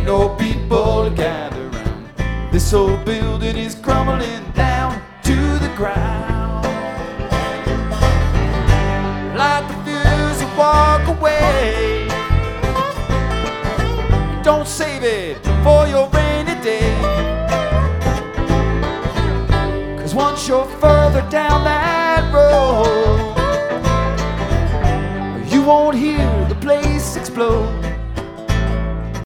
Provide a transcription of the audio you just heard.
ain't no people to gather round. This whole building is crumbling down to the ground. Light the fuse and walk away. Don't save it for your rainy day. 'Cause once you're further down that